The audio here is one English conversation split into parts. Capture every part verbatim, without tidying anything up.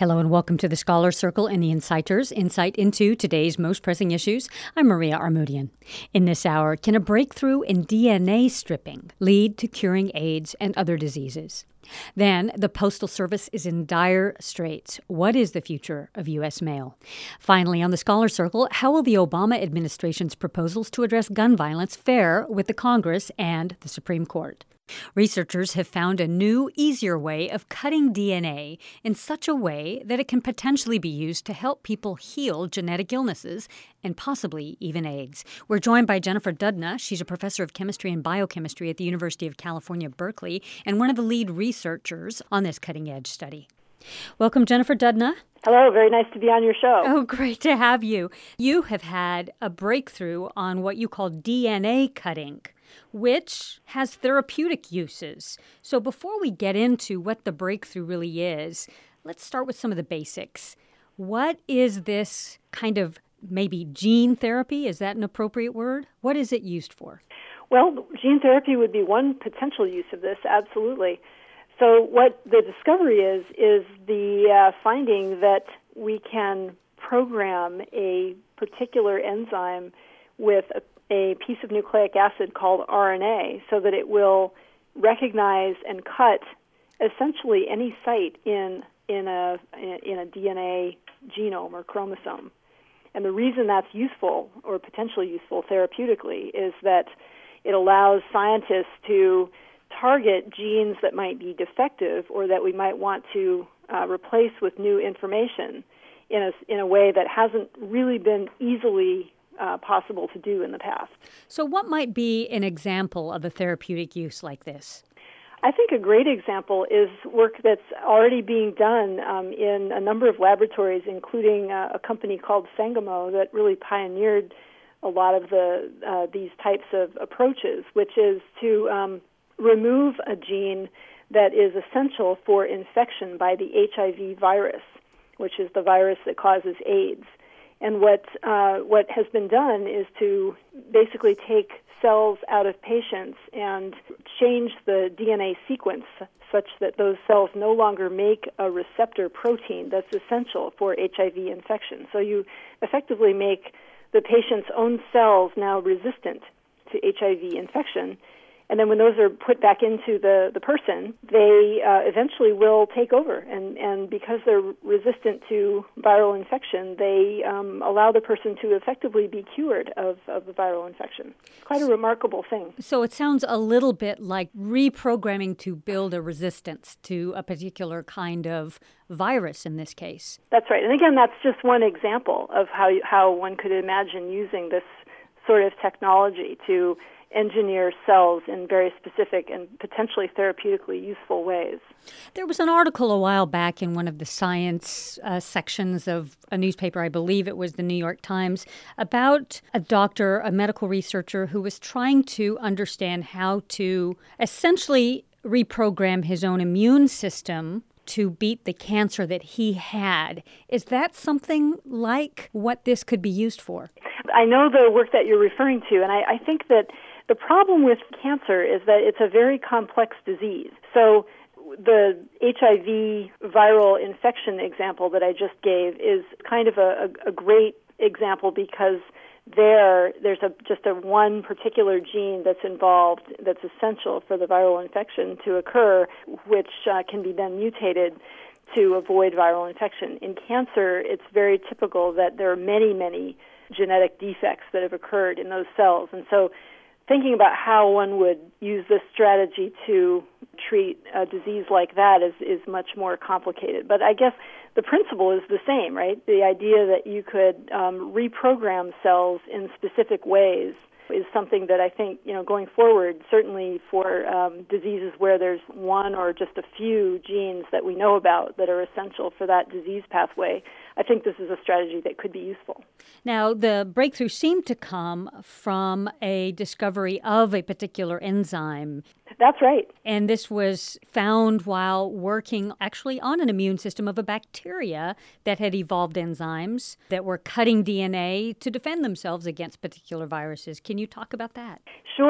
Hello and welcome to the Scholar Circle and the Insighters, insight into today's most pressing issues. I'm Maria Armoudian. In this hour, can a breakthrough in D N A stripping lead to curing AIDS and other diseases? Then, the Postal Service is in dire straits. What is the future of U S mail? Finally, on the Scholar Circle, how will the Obama administration's proposals to address gun violence fare with the Congress and the Supreme Court? Researchers have found a new, easier way of cutting D N A in such a way that it can potentially be used to help people heal genetic illnesses and possibly even AIDS. We're joined by Jennifer Doudna. She's a professor of chemistry and biochemistry at the University of California, Berkeley, and one of the lead researchers on this cutting-edge study. Welcome, Jennifer Doudna. Hello, very nice to be on your show. Oh, great to have you. You have had a breakthrough on what you call D N A cutting, which has therapeutic uses. So before we get into what the breakthrough really is, let's start with some of the basics. What is this kind of maybe gene therapy? Is that an appropriate word? What is it used for? Well, gene therapy would be one potential use of this, absolutely. So what the discovery is, is the uh, finding that we can program a particular enzyme with a, a piece of nucleic acid called R N A so that it will recognize and cut essentially any site in in a in a D N A genome or chromosome. And the reason that's useful or potentially useful therapeutically is that it allows scientists to target genes that might be defective or that we might want to uh, replace with new information in a, in a way that hasn't really been easily uh, possible to do in the past. So what might be an example of a therapeutic use like this? I think a great example is work that's already being done um, in a number of laboratories, including uh, a company called Sangamo that really pioneered a lot of the uh, these types of approaches, which is to um, remove a gene that is essential for infection by the H I V virus, which is the virus that causes AIDS. And what uh, what has been done is to basically take cells out of patients and change the D N A sequence such that those cells no longer make a receptor protein that's essential for H I V infection. So you effectively make the patient's own cells now resistant to H I V infection. And then when those are put back into the, the person, they uh, eventually will take over. And, and because they're resistant to viral infection, they um, allow the person to effectively be cured of, of the viral infection. Quite a remarkable thing. So it sounds a little bit like reprogramming to build a resistance to a particular kind of virus in this case. That's right. And again, that's just one example of how how one could imagine using this sort of technology to engineer cells in very specific and potentially therapeutically useful ways. There was an article a while back in one of the science uh, sections of a newspaper, I believe it was the New York Times, about a doctor, a medical researcher who was trying to understand how to essentially reprogram his own immune system to beat the cancer that he had. Is that something like what this could be used for? I know the work that you're referring to, and I, I think that the problem with cancer is that it's a very complex disease. So the H I V viral infection example that I just gave is kind of a, a, a great example because there there's a just a one particular gene that's involved that's essential for the viral infection to occur, which uh, can be then mutated to avoid viral infection. In cancer, it's very typical that there are many, many genetic defects that have occurred in those cells. And so thinking about how one would use this strategy to treat a disease like that is, is much more complicated. But I guess the principle is the same, right? The idea that you could um, reprogram cells in specific ways is something that I think, you know, going forward, certainly for um, diseases where there's one or just a few genes that we know about that are essential for that disease pathway, I think this is a strategy that could be useful. Now, the breakthrough seemed to come from a discovery of a particular enzyme. That's right. And this was found while working actually on an immune system of a bacteria that had evolved enzymes that were cutting D N A to defend themselves against particular viruses. Can you talk about that? Sure.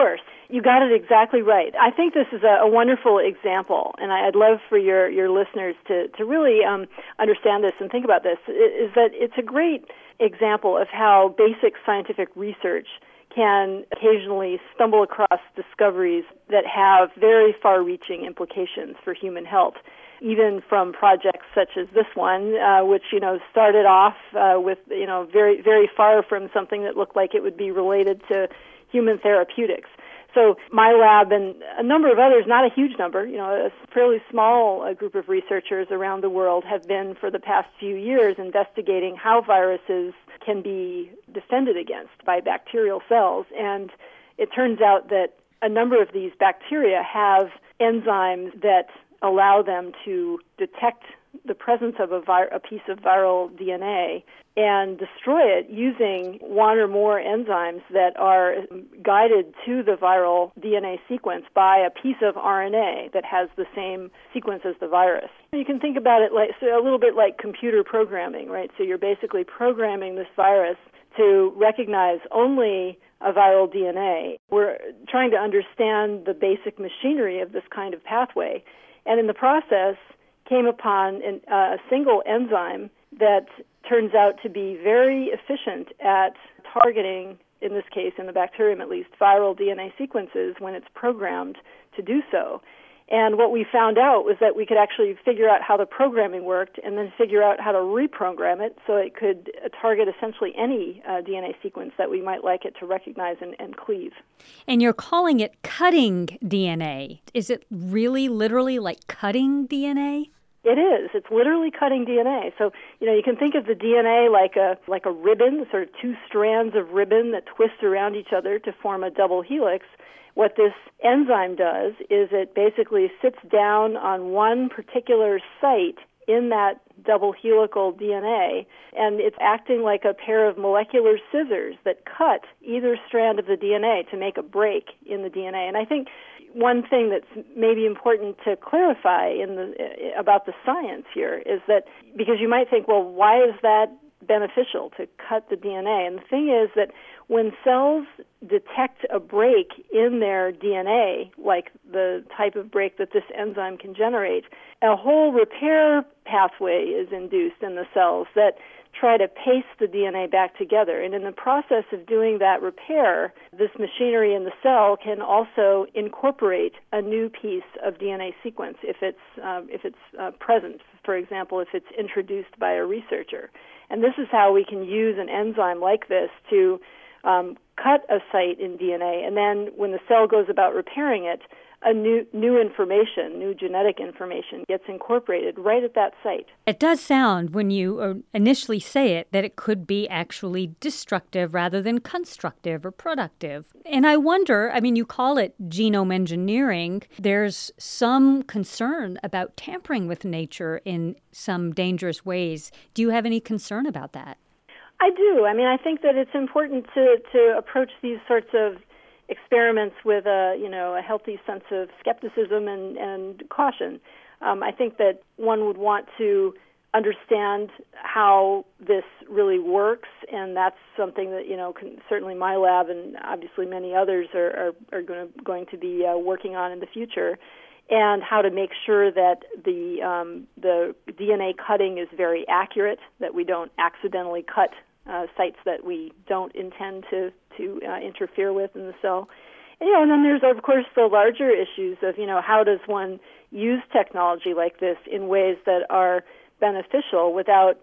You got it exactly right. I think this is a, a wonderful example, and I'd love for your, your listeners to, to really um, understand this and think about this, is that it's a great example of how basic scientific research can occasionally stumble across discoveries that have very far-reaching implications for human health, even from projects such as this one, uh, which, you know, started off uh, with, you know, very, very far from something that looked like it would be related to human therapeutics. So my lab and a number of others, not a huge number, you know, a fairly small uh, group of researchers around the world have been for the past few years investigating how viruses can be defended against by bacterial cells. And it turns out that a number of these bacteria have enzymes that allow them to detect the presence of a, vir- a piece of viral D N A and destroy it using one or more enzymes that are guided to the viral D N A sequence by a piece of R N A that has the same sequence as the virus. You can think about it like so a little bit like computer programming, right? So you're basically programming this virus to recognize only a viral D N A. We're trying to understand the basic machinery of this kind of pathway, and in the process came upon an, uh, a single enzyme that turns out to be very efficient at targeting, in this case, in the bacterium at least, viral D N A sequences when it's programmed to do so. And what we found out was that we could actually figure out how the programming worked and then figure out how to reprogram it so it could target essentially any uh, D N A sequence that we might like it to recognize and, and cleave. And you're calling it cutting D N A. Is it really literally like cutting D N A? It is. It's literally cutting D N A. So, you know, you can think of the D N A like a like a ribbon, sort of two strands of ribbon that twist around each other to form a double helix. What this enzyme does is it basically sits down on one particular site in that double helical D N A, and it's acting like a pair of molecular scissors that cut either strand of the D N A to make a break in the D N A. And I think one thing that's maybe important to clarify in the about the science here is that, because you might think, well, why is that beneficial to cut the D N A? And the thing is that when cells detect a break in their D N A, like the type of break that this enzyme can generate, a whole repair pathway is induced in the cells that try to paste the D N A back together. And in the process of doing that repair, this machinery in the cell can also incorporate a new piece of D N A sequence if it's uh, if it's uh, present, for example, if it's introduced by a researcher. And this is how we can use an enzyme like this to um, cut a site in D N A, and then when the cell goes about repairing it, a new new information, new genetic information gets incorporated right at that site. It does sound, when you initially say it, that it could be actually destructive rather than constructive or productive. And I wonder, I mean, you call it genome engineering. There's some concern about tampering with nature in some dangerous ways. Do you have any concern about that? I do. I mean, I think that it's important to, to approach these sorts of experiments with a, you know, a healthy sense of skepticism and, and caution. Um, I think that one would want to understand how this really works, and that's something that, you know, can, certainly my lab and obviously many others are, are, are going to, going to be uh, working on in the future, and how to make sure that the um, the D N A cutting is very accurate, that we don't accidentally cut uh, sites that we don't intend to to uh, interfere with in the cell. And, you know, and then there's, of course, the larger issues of, you know, how does one use technology like this in ways that are beneficial without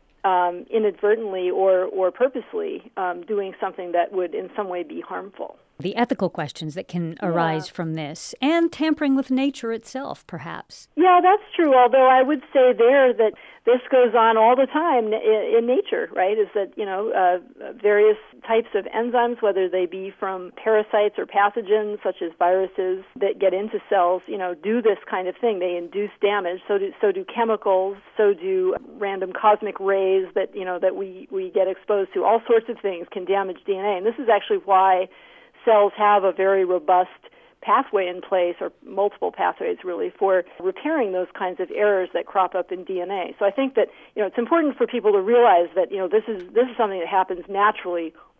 um, inadvertently or, or purposely um, doing something that would in some way be harmful. The ethical questions that can arise yeah. from this, and tampering with nature itself, perhaps. Yeah, that's true, although I would say there that this goes on all the time in, in nature, right, is that, you know, uh, various types of enzymes, whether they be from parasites or pathogens, such as viruses that get into cells, you know, do this kind of thing. They induce damage. So do, so do chemicals, so do random cosmic rays that, you know, that we, we get exposed to. All sorts of things can damage D N A, and this is actually why cells have a very robust pathway in place, or multiple pathways really, for repairing those kinds of errors that crop up in D N A. So I think that, you know, it's important for people to realize that, you know, this is this is something that happens naturally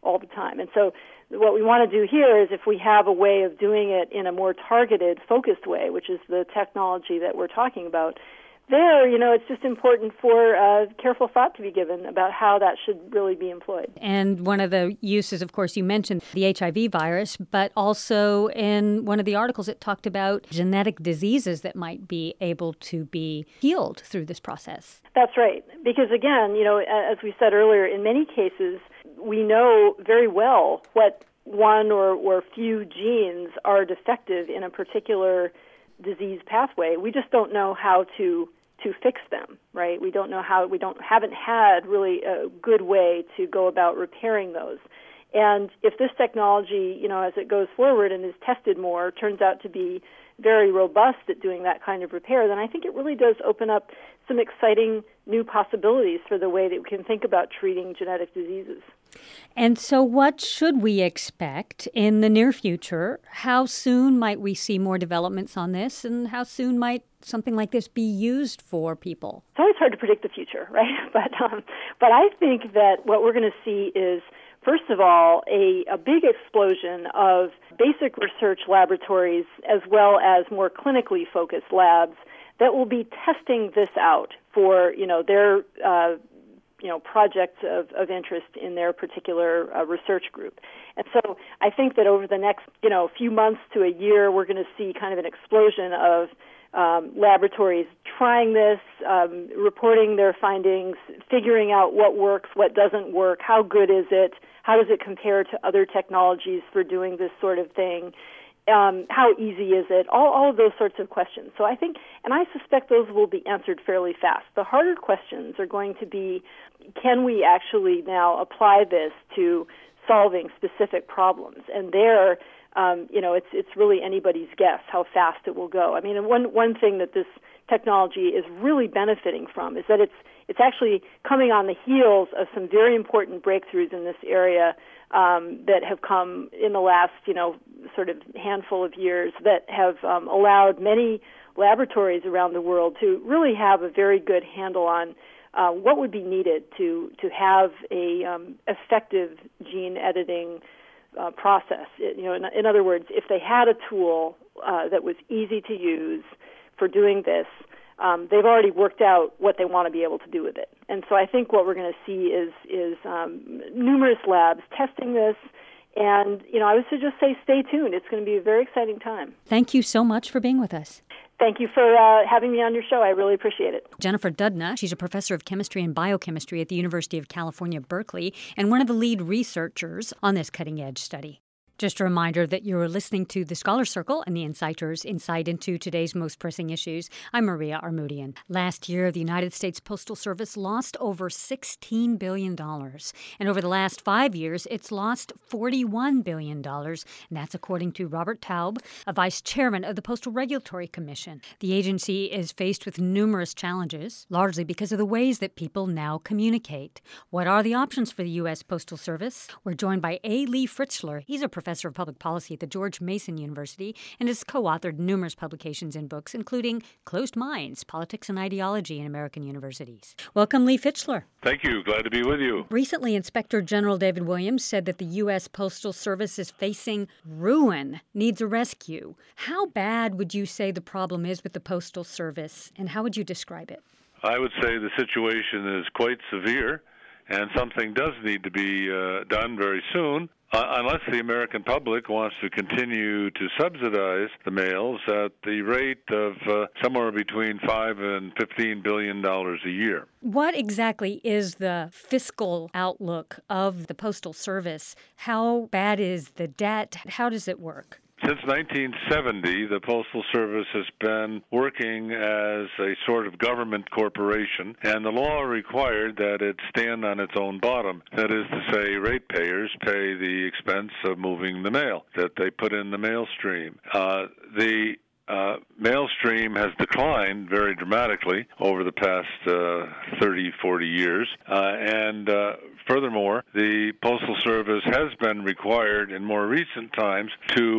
all the time. And so what we want to do here is, if we have a way of doing it in a more targeted, focused way, which is the technology that we're talking about, there, you know, it's just important for uh, careful thought to be given about how that should really be employed. And one of the uses, of course, you mentioned the H I V virus, but also in one of the articles it talked about genetic diseases that might be able to be healed through this process. That's right. Because again, you know, as we said earlier, in many cases, we know very well what one or, or few genes are defective in a particular disease pathway. We just don't know how to to fix them, right? We don't know how, we don't haven't had really a good way to go about repairing those. And if this technology, you know, as it goes forward and is tested more, turns out to be very robust at doing that kind of repair, then I think it really does open up some exciting new possibilities for the way that we can think about treating genetic diseases. And so what should we expect in the near future? How soon might we see more developments on this, and how soon might something like this be used for people? It's always hard to predict the future, right? But um, but I think that what we're going to see is, first of all, a, a big explosion of basic research laboratories as well as more clinically focused labs that will be testing this out for, you know, their uh, you know, projects of, of interest in their particular uh, research group. And so I think that over the next, you know, few months to a year, we're going to see kind of an explosion of um, laboratories trying this, um, reporting their findings, figuring out what works, what doesn't work, how good is it, how does it compare to other technologies for doing this sort of thing, um, how easy is it, all, all of those sorts of questions. So I think, and I suspect those will be answered fairly fast. The harder questions are going to be, can we actually now apply this to solving specific problems? And there, um, you know, it's it's really anybody's guess how fast it will go. I mean, and one one thing that this technology is really benefiting from is that it's it's actually coming on the heels of some very important breakthroughs in this area um, that have come in the last, you know, sort of handful of years that have um, allowed many laboratories around the world to really have a very good handle on uh, what would be needed to to have a um, effective gene editing uh, process. It, you know, in, in other words, if they had a tool uh, that was easy to use for doing this, um, they've already worked out what they want to be able to do with it. And so I think what we're going to see is is um, numerous labs testing this. And, you know, I would just say stay tuned. It's going to be a very exciting time. Thank you so much for being with us. Thank you for uh, having me on your show. I really appreciate it. Jennifer Doudna, she's a professor of chemistry and biochemistry at the University of California, Berkeley, and one of the lead researchers on this cutting-edge study. Just a reminder that you're listening to The Scholar Circle and the Insighters Insight into today's most pressing issues. I'm Maria Armoudian. Last year, the United States Postal Service lost over sixteen billion dollars. And over the last five years, it's lost forty-one billion dollars. And that's according to Robert Taub, a vice chairman of the Postal Regulatory Commission. The agency is faced with numerous challenges, largely because of the ways that people now communicate. What are the options for the U S Postal Service? We're joined by A. Lee Fritzler. He's a professor of public policy at the George Mason University and has co-authored numerous publications and books, including Closed Minds, Politics and Ideology in American Universities. Welcome, Lee Fitzler. Thank you. Glad to be with you. Recently, Inspector General David Williams said that the U S Postal Service is facing ruin, needs a rescue. How bad would you say the problem is with the Postal Service, and how would you describe it? I would say the situation is quite severe, and something does need to be uh, done very soon. Uh, unless the American public wants to continue to subsidize the mails at the rate of uh, somewhere between five and fifteen billion dollars a year. What exactly is the fiscal outlook of the Postal Service? How bad is the debt? How does it work? Since nineteen seventy, the Postal Service has been working as a sort of government corporation, and the law required that it stand on its own bottom. That is to say, ratepayers pay the expense of moving the mail that they put in the mail stream. Uh, the Uh, mail stream has declined very dramatically over the past uh, thirty, forty years. Uh, and uh, furthermore, the Postal Service has been required in more recent times to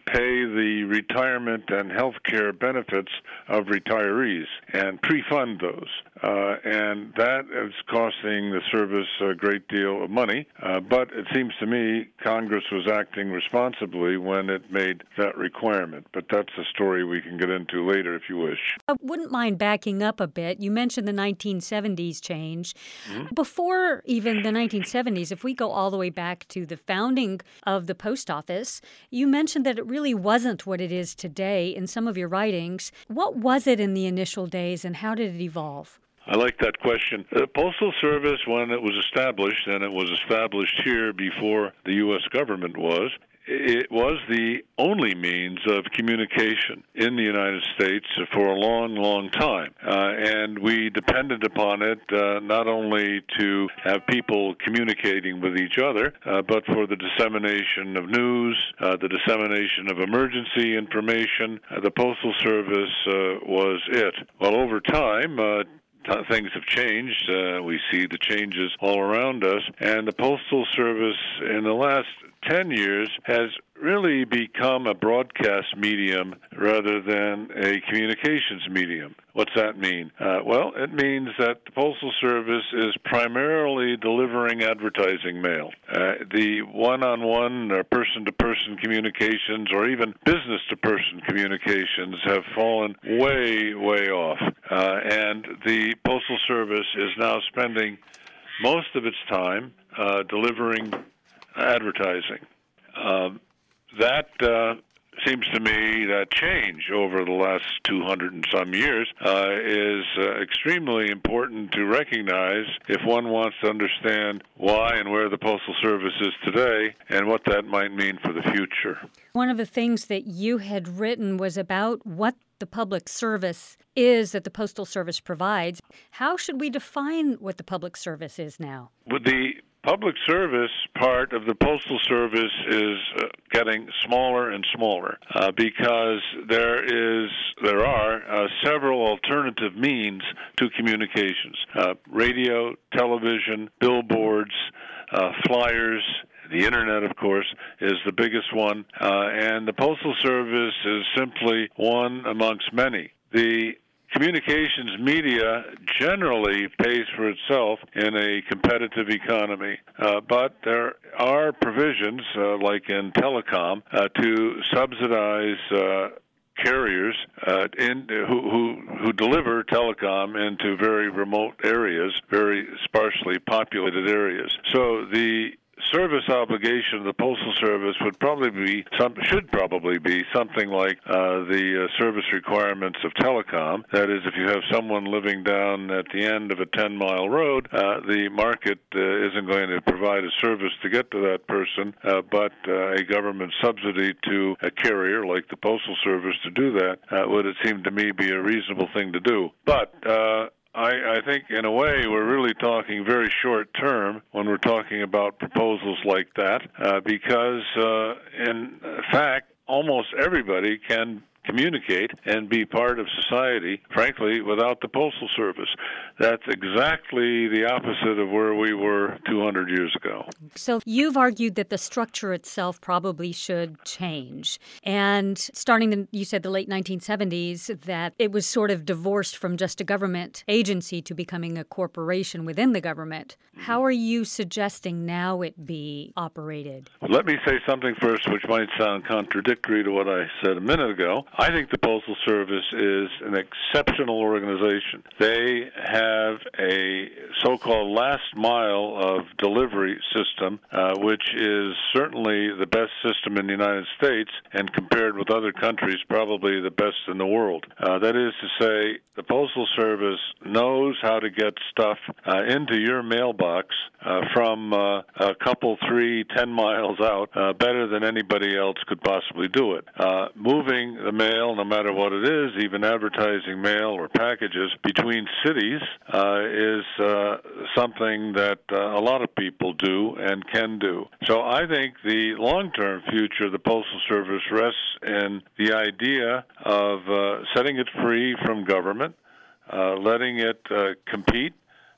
pay the retirement and health care benefits of retirees and pre-fund those. Uh, and that is costing the service a great deal of money. Uh, but it seems to me Congress was acting responsibly when it made that requirement. But that's a story we can get into later if you wish. I wouldn't mind backing up a bit. You mentioned the nineteen seventies change. Mm-hmm. Before even the nineteen seventies, if we go all the way back to the founding of the post office, you mentioned that it really wasn't what it is today in some of your writings. What was it in the initial days, and how did it evolve? I like that question. The Postal Service, when it was established, and it was established here before the U S government was, it was the only means of communication in the United States for a long, long time. Uh, and we depended upon it uh, not only to have people communicating with each other, uh, but for the dissemination of news, uh, the dissemination of emergency information. Uh, the Postal Service uh, was it. Well, over time, uh, things have changed. Uh, we see the changes all around us. And the Postal Service in the last ten years has really become a broadcast medium rather than a communications medium. What's that mean? Uh, well, it means that the Postal Service is primarily delivering advertising mail. Uh, the one-on-one or person-to-person communications or even business-to-person communications have fallen way, way off. Uh, and the Postal Service is now spending most of its time uh, delivering advertising. Um, that uh, seems to me that change over the last two hundred and some years uh, is uh, extremely important to recognize if one wants to understand why and where the Postal Service is today and what that might mean for the future. One of the things that you had written was about what the public service is that the Postal Service provides. How should we define what the public service is now? With the public service part of the Postal Service is uh, getting smaller and smaller uh, because there is there are uh, several alternative means to communications: uh, radio, television, billboards, uh, flyers. The Internet, of course, is the biggest one, uh, and the Postal Service is simply one amongst many. The communications media generally pays for itself in a competitive economy, uh, but there are provisions, uh, like in telecom, uh, to subsidize uh, carriers uh, in, who, who who deliver telecom into very remote areas, very sparsely populated areas. So the service obligation of the Postal Service would probably be some, should probably be something like uh, the uh, service requirements of telecom. That is, if you have someone living down at the end of a ten-mile road, uh, the market uh, isn't going to provide a service to get to that person, uh, but uh, a government subsidy to a carrier like the Postal Service to do that uh, would, it seem to me, be a reasonable thing to do. But uh, I, I think, in a way, we're really talking very short term when we're talking about proposals like that, uh, because, uh, in fact, almost everybody can communicate and be part of society, frankly, without the Postal Service. That's exactly the opposite of where we were two hundred years ago. So you've argued that the structure itself probably should change. And starting, in, you said, the late nineteen seventies, that it was sort of divorced from just a government agency to becoming a corporation within the government. Mm-hmm. How are you suggesting now it be operated? Let me say something first which might sound contradictory to what I said a minute ago. I think the Postal Service is an exceptional organization. They have a so-called last mile of delivery system, uh, which is certainly the best system in the United States, and compared with other countries, probably the best in the world. Uh, that is to say, the Postal Service knows how to get stuff uh, into your mailbox uh, from uh, a couple, three, ten miles out uh, better than anybody else could possibly do it. Uh, moving the mail, no matter what it is, even advertising mail or packages between cities, uh, is uh, something that uh, a lot of people do and can do. So I think the long-term future of the Postal Service rests in the idea of uh, setting it free from government, uh, letting it uh, compete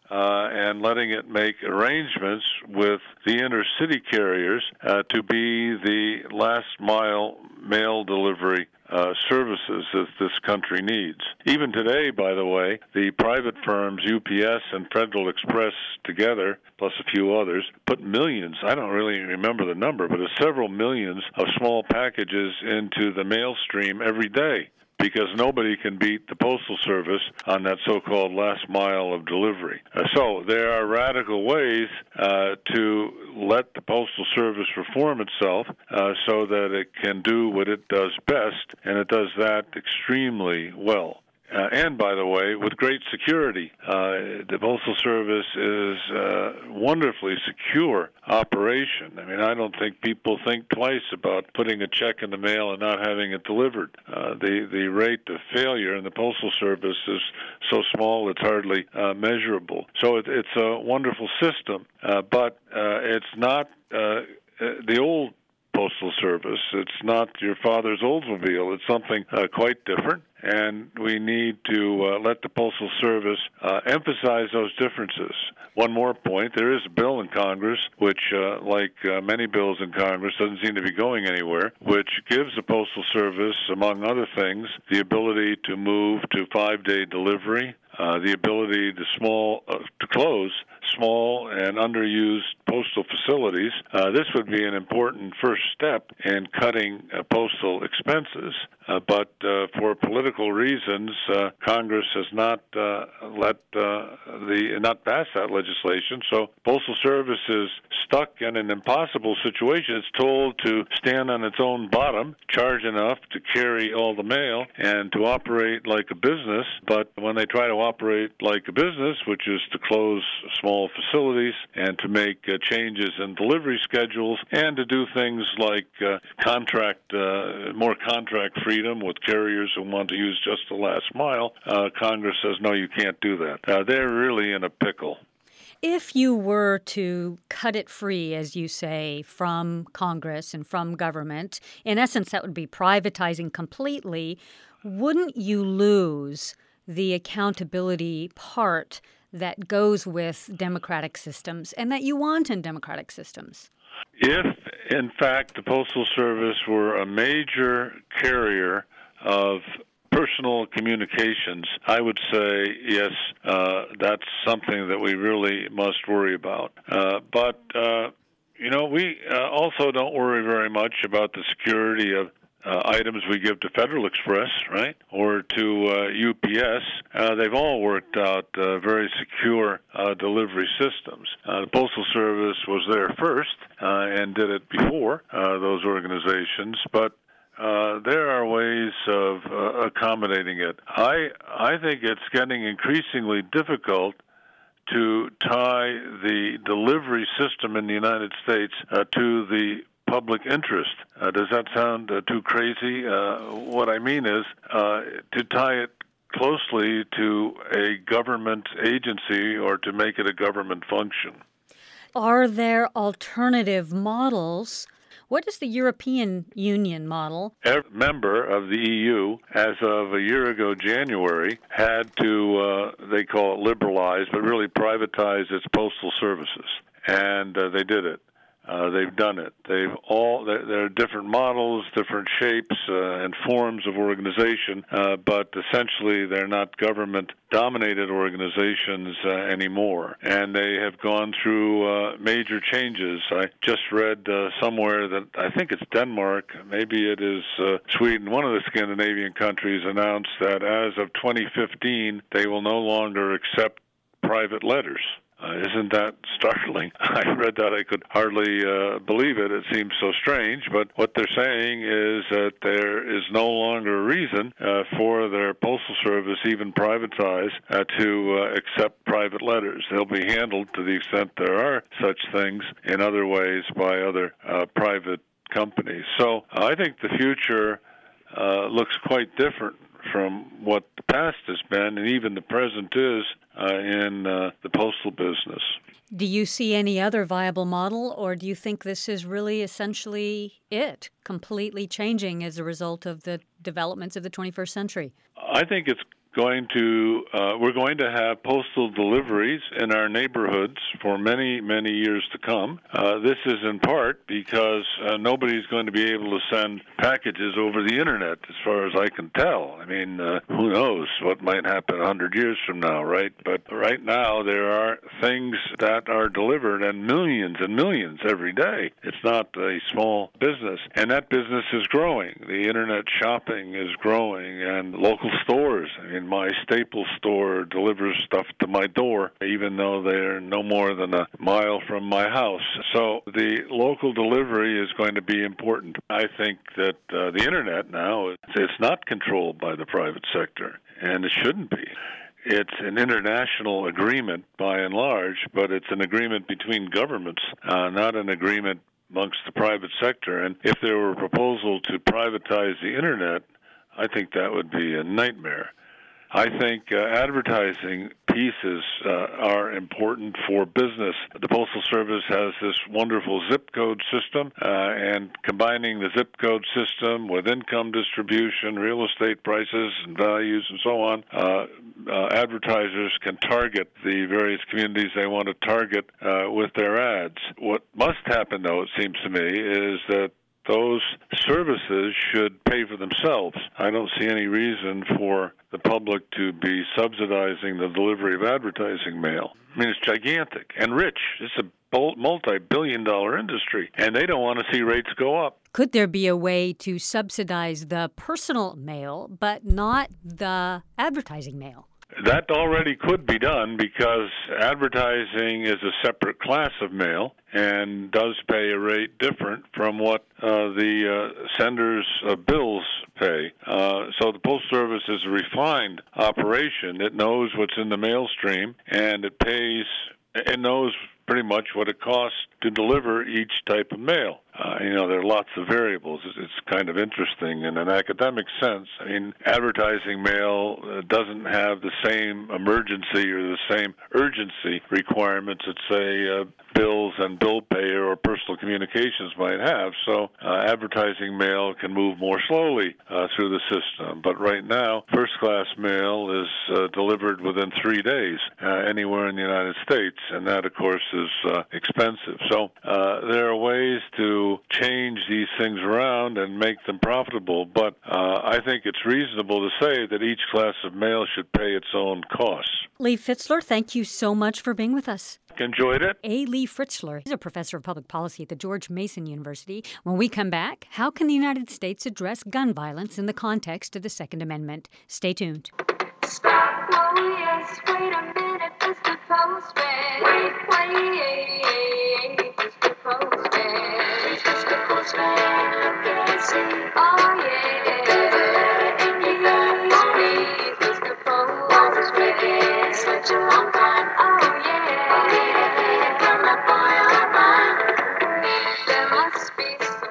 uh, and letting it make arrangements with the inner city carriers uh, to be the last mile mail delivery Uh, services that this country needs. Even today, by the way, the private firms U P S and Federal Express together, plus a few others, put millions, I don't really remember the number, but it's several millions of small packages into the mail stream every day, because nobody can beat the Postal Service on that so-called last mile of delivery. Uh, so there are radical ways uh, to let the Postal Service reform itself uh, so that it can do what it does best, and it does that extremely well. Uh, and, by the way, with great security. Uh, the Postal Service is a wonderfully secure operation. I mean, I don't think people think twice about putting a check in the mail and not having it delivered. Uh, the, the rate of failure in the Postal Service is so small it's hardly uh, measurable. So it, it's a wonderful system, uh, but uh, it's not uh, the old Postal Service. It's not your father's Oldsmobile. It's something uh, quite different, and we need to uh, let the Postal Service uh, emphasize those differences. One more point, there is a bill in Congress, which, uh, like uh, many bills in Congress, doesn't seem to be going anywhere, which gives the Postal Service, among other things, the ability to move to five-day delivery, uh, the ability to small uh, to close small and underused postal facilities. Uh, this would be an important first step in cutting uh, postal expenses, uh, but uh, for political reasons, uh, Congress has not uh, let uh, the not passed that legislation. So Postal Service is stuck in an impossible situation. It's told to stand on its own bottom, charge enough to carry all the mail, and to operate like a business. But when they try to operate like a business, which is to close small facilities and to make uh, changes in delivery schedules and to do things like uh, contract, uh, more contract freedom with carriers who want to use just the last mile, uh, Congress says, no, you can't do that. Uh, they're really in a pickle. If you were to cut it free, as you say, from Congress and from government, in essence, that would be privatizing completely, wouldn't you lose the accountability part that goes with democratic systems and that you want in democratic systems? If, in fact, the Postal Service were a major carrier of personal communications, I would say, yes, uh, that's something that we really must worry about. Uh, but, uh, you know, we uh, also don't worry very much about the security of Uh, items we give to Federal Express, right, or to uh, U P S. Uh, they've all worked out uh, very secure uh, delivery systems. Uh, the Postal Service was there first uh, and did it before uh, those organizations, but uh, there are ways of uh, accommodating it. I I think it's getting increasingly difficult to tie the delivery system in the United States uh, to the public interest. Uh, does that sound uh, too crazy? Uh, what I mean is uh, to tie it closely to a government agency or to make it a government function. Are there alternative models? What is the European Union model? Every member of the E U, as of a year ago, January, had to, uh, they call it liberalize, but really privatize its postal services. And uh, they did it. Uh, they've done it. They've all. There, there are different models, different shapes uh, and forms of organization, uh, but essentially they're not government-dominated organizations uh, anymore. And they have gone through uh, major changes. I just read uh, somewhere that I think it's Denmark, maybe it is uh, Sweden. One of the Scandinavian countries announced that as of twenty fifteen, they will no longer accept private letters. Uh, isn't that startling? I read that. I could hardly uh, believe it. It seems so strange. But what they're saying is that there is no longer a reason uh, for their postal service, even privatized, uh, to uh, accept private letters. They'll be handled, to the extent there are such things, in other ways by other uh, private companies. So I think the future uh, looks quite different from what the past has been, and even the present is, uh, in uh, the postal business. Do you see any other viable model, or do you think this is really essentially it, completely changing as a result of the developments of the twenty-first century? I think it's going to uh, we're going to have postal deliveries in our neighborhoods for many, many years to come. Uh, this is in part because uh, nobody's going to be able to send packages over the internet, as far as I can tell. I mean, uh, who knows what might happen a hundred years from now, right? But right now there are things that are delivered, and millions and millions every day. It's not a small business, and that business is growing. The internet shopping is growing, and local stores. I mean, my Staples store delivers stuff to my door, even though they're no more than a mile from my house. So the local delivery is going to be important. I think that uh, the internet now, it's not controlled by the private sector, and it shouldn't be. It's an international agreement by and large, but it's an agreement between governments, uh, not an agreement amongst the private sector. And if there were a proposal to privatize the internet, I think that would be a nightmare. I think uh, advertising pieces uh, are important for business. The Postal Service has this wonderful zip code system, uh, and combining the zip code system with income distribution, real estate prices and values, and so on, uh, uh, advertisers can target the various communities they want to target uh, with their ads. What must happen, though, it seems to me, is that those services should pay for themselves. I don't see any reason for the public to be subsidizing the delivery of advertising mail. I mean, it's gigantic and rich. It's a multi-billion dollar industry, and they don't want to see rates go up. Could there be a way to subsidize the personal mail, but not the advertising mail? That already could be done because advertising is a separate class of mail and does pay a rate different from what uh, the uh, sender's uh, bills pay. Uh, so the Postal Service is a refined operation. It knows what's in the mail stream, and it pays, it knows pretty much what it costs to deliver each type of mail. Uh, you know, there are lots of variables. It's, it's kind of interesting in an academic sense. I mean, advertising mail uh, doesn't have the same emergency or the same urgency requirements that, say, uh, bills and bill payer or personal communications might have. So uh, advertising mail can move more slowly uh, through the system. But right now, first-class mail is uh, delivered within three days uh, anywhere in the United States, and that, of course, is uh, expensive. So uh, there are ways to change these things around and make them profitable, but uh, I think it's reasonable to say that each class of mail should pay its own costs. Lee Fitzler, thank you so much for being with us. Enjoyed it. A. Lee Fitzler is a professor of public policy at the George Mason University. When we come back, how can the United States address gun violence in the context of the Second Amendment? Stay tuned. Stop, oh yes, wait a minute, Mister Postman. Wait, wait, Mister Postman. Mister Postman, look and see. Oh yeah, please, Mister Postman. Such a long time. Oh yeah, oh yeah, come up on your mind. There must be someone.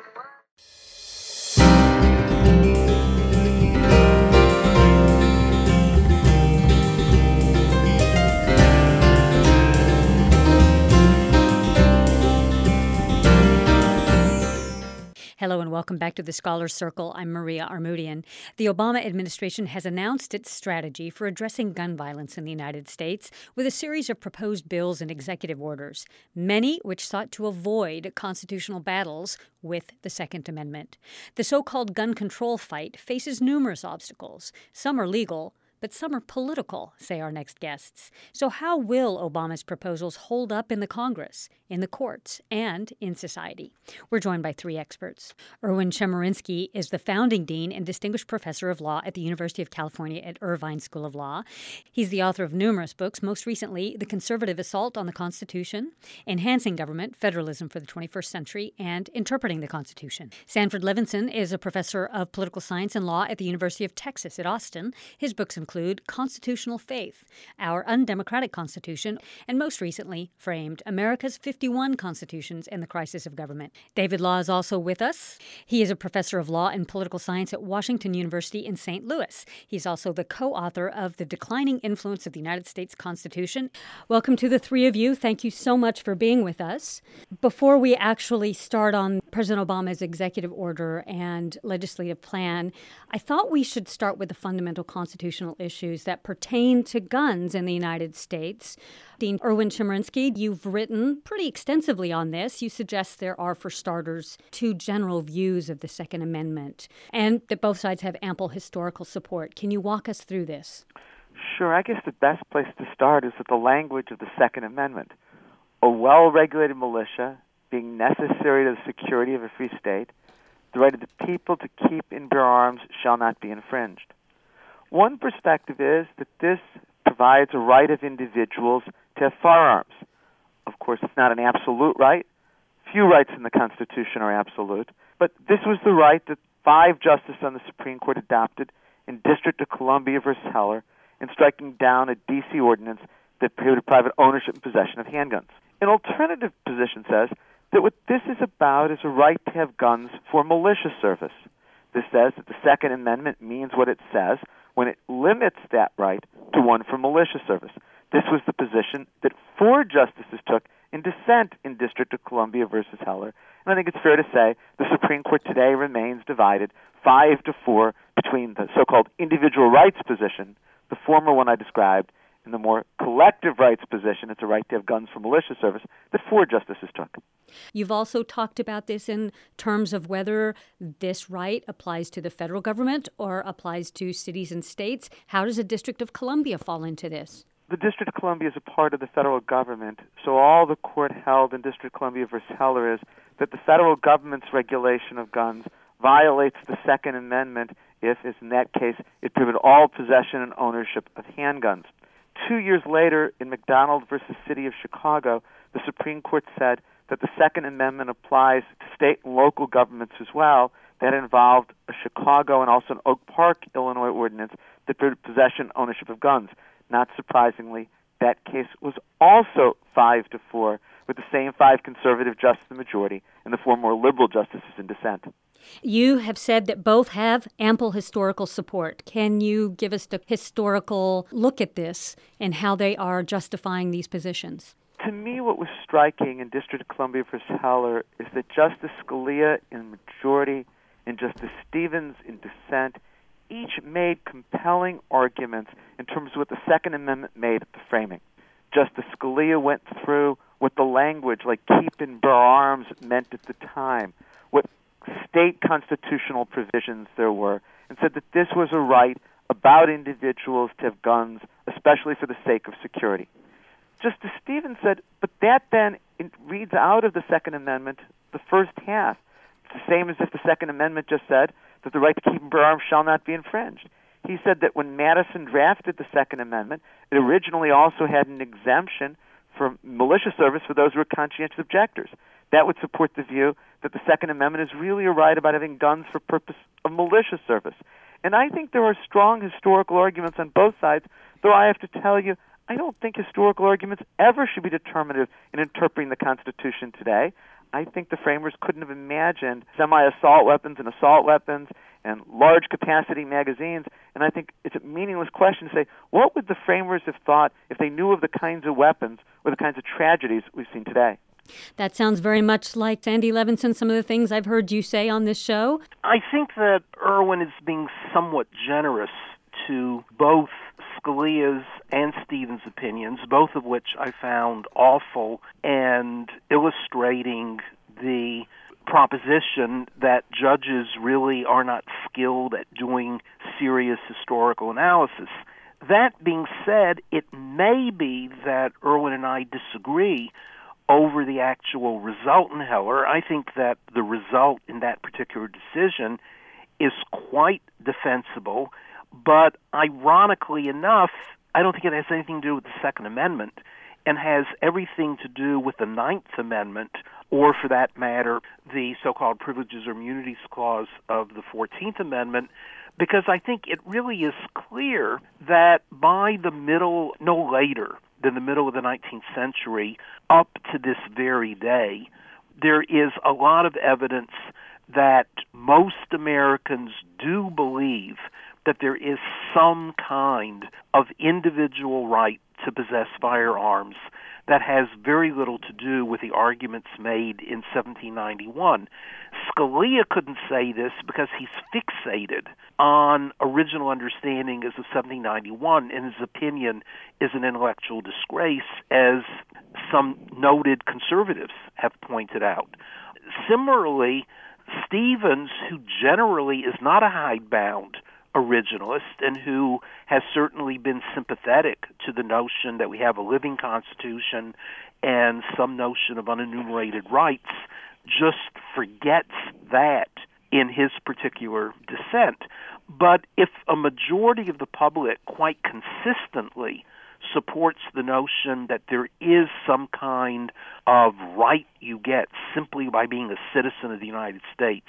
Hello and welcome back to the Scholars Circle. I'm Maria Armoudian. The Obama administration has announced its strategy for addressing gun violence in the United States with a series of proposed bills and executive orders, many which sought to avoid constitutional battles with the Second Amendment. The so-called gun control fight faces numerous obstacles. Some are legal, but some are political, say our next guests. So how will Obama's proposals hold up in the Congress, in the courts, and in society? We're joined by three experts. Erwin Chemerinsky is the founding dean and distinguished professor of law at the University of California at Irvine School of Law. He's the author of numerous books, most recently The Conservative Assault on the Constitution, Enhancing Government, Federalism for the twenty-first Century, and Interpreting the Constitution. Sanford Levinson is a professor of political science and law at the University of Texas at Austin. His books include Constitutional Faith, Our Undemocratic Constitution, and most recently framed America's fifty-one Constitutions and the Crisis of Government. David Law is also with us. He is a professor of law and political science at Washington University in Saint Louis. He's also the co-author of The Declining Influence of the United States Constitution. Welcome to the three of you. Thank you so much for being with us. Before we actually start on President Obama's executive order and legislative plan, I thought we should start with the fundamental constitutional issues that pertain to guns in the United States. Dean Erwin Chemerinsky, you've written pretty extensively on this. You suggest there are, for starters, two general views of the Second Amendment, and that both sides have ample historical support. Can you walk us through this? Sure. I guess the best place to start is with the language of the Second Amendment. A well-regulated militia being necessary to the security of a free state, the right of the people to keep and bear arms shall not be infringed. One perspective is that this provides a right of individuals to have firearms. Of course, it's not an absolute right. Few rights in the Constitution are absolute. But this was the right that five justices on the Supreme Court adopted in District of Columbia versus Heller in striking down a D C ordinance that prohibited private ownership and possession of handguns. An alternative position says that what this is about is a right to have guns for militia service. This says that the Second Amendment means what it says when it limits that right to one for militia service. This was the position that four justices took in dissent in District of Columbia versus Heller. And I think it's fair to say the Supreme Court today remains divided five to four between the so-called individual rights position, the former one I described, and the more collective rights position, it's a right to have guns for militia service, that four justices took. You've also talked about this in terms of whether this right applies to the federal government or applies to cities and states. How does the District of Columbia fall into this? The District of Columbia is a part of the federal government, so all the court held in District of Columbia versus Heller is that the federal government's regulation of guns violates the Second Amendment if, as in that case, it prohibited all possession and ownership of handguns. Two years later, in McDonald versus City of Chicago, the Supreme Court said that the Second Amendment applies to state and local governments as well. That involved a Chicago and also an Oak Park, Illinois ordinance that prohibited possession and ownership of guns. Not surprisingly, that case was also five to four, with the same five conservative justices in the majority and the four more liberal justices in dissent. You have said that both have ample historical support. Can you give us the historical look at this and how they are justifying these positions? To me, what was striking in District of Columbia versus Heller is that Justice Scalia in majority and Justice Stevens in dissent each made compelling arguments in terms of what the Second Amendment made at the framing. Justice Scalia went through what the language like keep and bear arms meant at the time, what state constitutional provisions there were, and said that this was a right about individuals to have guns, especially for the sake of security. Justice Stevens said, but that then reads out of the Second Amendment the first half. It's the same as if the Second Amendment just said that the right to keep and bear arms shall not be infringed. He said that when Madison drafted the Second Amendment, it originally also had an exemption for militia service for those who were conscientious objectors. That would support the view that the Second Amendment is really a right about having guns for purpose of militia service. And I think there are strong historical arguments on both sides, though I have to tell you, I don't think historical arguments ever should be determinative in interpreting the Constitution today. I think the framers couldn't have imagined semi-assault weapons and assault weapons and large-capacity magazines, and I think it's a meaningless question to say, what would the framers have thought if they knew of the kinds of weapons or the kinds of tragedies we've seen today? That sounds very much like Sandy Levinson, some of the things I've heard you say on this show. I think that Erwin is being somewhat generous to both Scalia's and Stevens' opinions, both of which I found awful and illustrating the proposition that judges really are not skilled at doing serious historical analysis. That being said, it may be that Erwin and I disagree over the actual result in Heller. I think that the result in that particular decision is quite defensible, but ironically enough, I don't think it has anything to do with the Second Amendment and has everything to do with the Ninth Amendment, or for that matter, the so-called Privileges or Immunities Clause of the Fourteenth Amendment, because I think it really is clear that by the middle, no later than the middle of the nineteenth century, up to this very day, there is a lot of evidence that most Americans do believe that there is some kind of individual right to possess firearms, that has very little to do with the arguments made in seventeen ninety-one. Scalia couldn't say this because he's fixated on original understanding as of seventeen ninety-one, and his opinion is an intellectual disgrace, as some noted conservatives have pointed out. Similarly, Stevens, who generally is not a hidebound originalist and who has certainly been sympathetic to the notion that we have a living constitution and some notion of unenumerated rights, just forgets that in his particular dissent. But if a majority of the public quite consistently supports the notion that there is some kind of right you get simply by being a citizen of the United States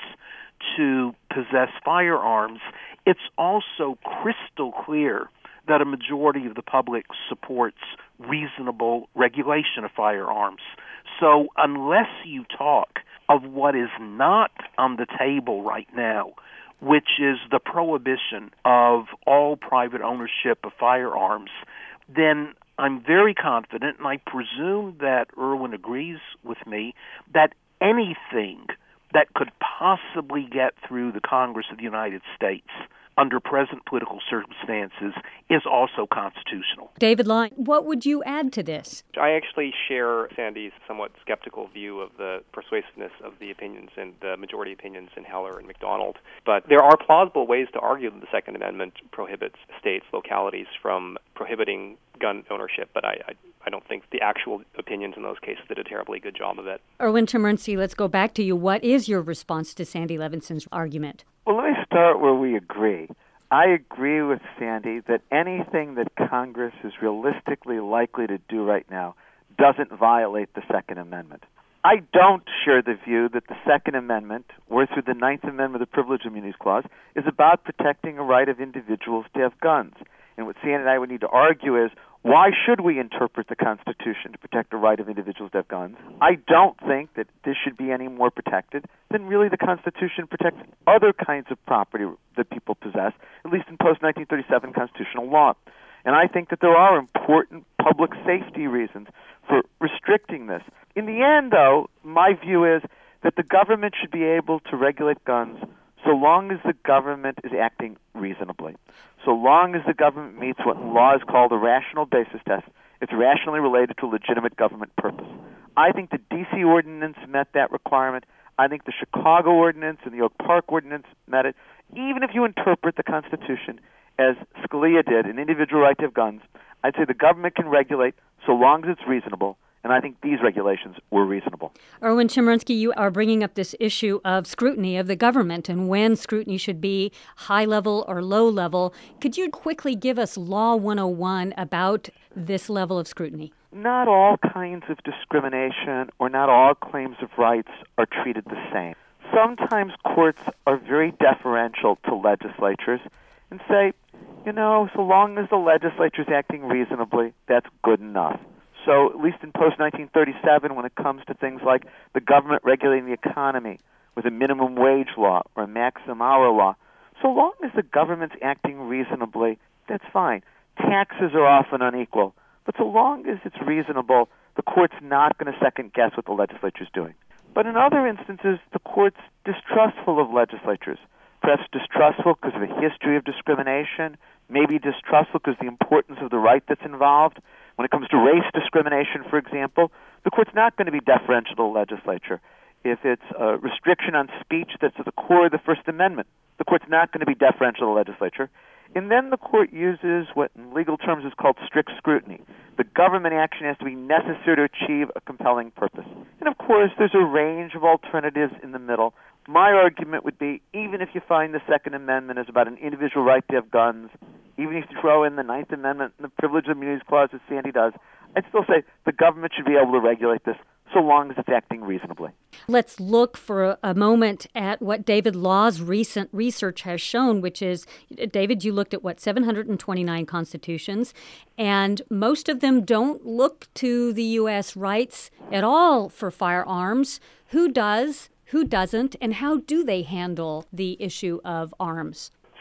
to possess firearms, it's also crystal clear that a majority of the public supports reasonable regulation of firearms. So unless you talk of what is not on the table right now, which is the prohibition of all private ownership of firearms, then I'm very confident, and I presume that Irwin agrees with me, that anything that could possibly get through the Congress of the United States under present political circumstances is also constitutional. David Law, what would you add to this? I actually share Sandy's somewhat skeptical view of the persuasiveness of the opinions and the majority opinions in Heller and McDonald. But there are plausible ways to argue that the Second Amendment prohibits states, localities from prohibiting gun ownership, but I, I, I don't think the actual opinions in those cases did a terribly good job of it. Erwin Chemerinsky, let's go back to you. What is your response to Sandy Levinson's argument? Well, let me start where we agree. I agree with Sandy that anything that Congress is realistically likely to do right now doesn't violate the Second Amendment. I don't share the view that the Second Amendment, or through the Ninth Amendment, the Privilege and Immunities Clause, is about protecting a right of individuals to have guns. And what Sandy and I would need to argue is, why should we interpret the Constitution to protect the right of individuals to have guns? I don't think that this should be any more protected than really the Constitution protects other kinds of property that people possess, at least in post nineteen thirty-seven constitutional law. And I think that there are important public safety reasons for restricting this. In the end, though, my view is that the government should be able to regulate guns so long as the government is acting reasonably. So long as the government meets what in law is called a rational basis test, it's rationally related to a legitimate government purpose. I think the D C ordinance met that requirement. I think the Chicago ordinance and the Oak Park ordinance met it. Even if you interpret the Constitution as Scalia did, an individual right to have guns, I'd say the government can regulate so long as it's reasonable. And I think these regulations were reasonable. Erwin Chemerinsky, you are bringing up this issue of scrutiny of the government and when scrutiny should be high level or low level. Could you quickly give us Law one oh one about this level of scrutiny? Not all kinds of discrimination or not all claims of rights are treated the same. Sometimes courts are very deferential to legislatures and say, you know, so long as the legislature is acting reasonably, that's good enough. So at least in post nineteen thirty-seven, when it comes to things like the government regulating the economy with a minimum wage law or a maximum hour law, so long as the government's acting reasonably, that's fine. Taxes are often unequal, but so long as it's reasonable, the court's not going to second-guess what the legislature's doing. But in other instances, the court's distrustful of legislatures, perhaps distrustful because of a history of discrimination, maybe distrustful because of the importance of the right that's involved. When it comes to race discrimination, for example, the court's not going to be deferential to the legislature. If it's a restriction on speech that's at the core of the First Amendment, the court's not going to be deferential to the legislature. And then the court uses what in legal terms is called strict scrutiny. The government action has to be necessary to achieve a compelling purpose. And of course, there's a range of alternatives in the middle. My argument would be, even if you find the Second Amendment is about an individual right to have guns, even if you throw in the Ninth Amendment and the Privilege and Immunities Clause, as Sandy does, I'd still say the government should be able to regulate this so long as it's acting reasonably. Let's look for a, a moment at what David Law's recent research has shown, which is, David, you looked at, what, seven hundred twenty-nine constitutions, and most of them don't look to the U S rights at all for firearms. Who does? Who doesn't, and how do they handle the issue of arms?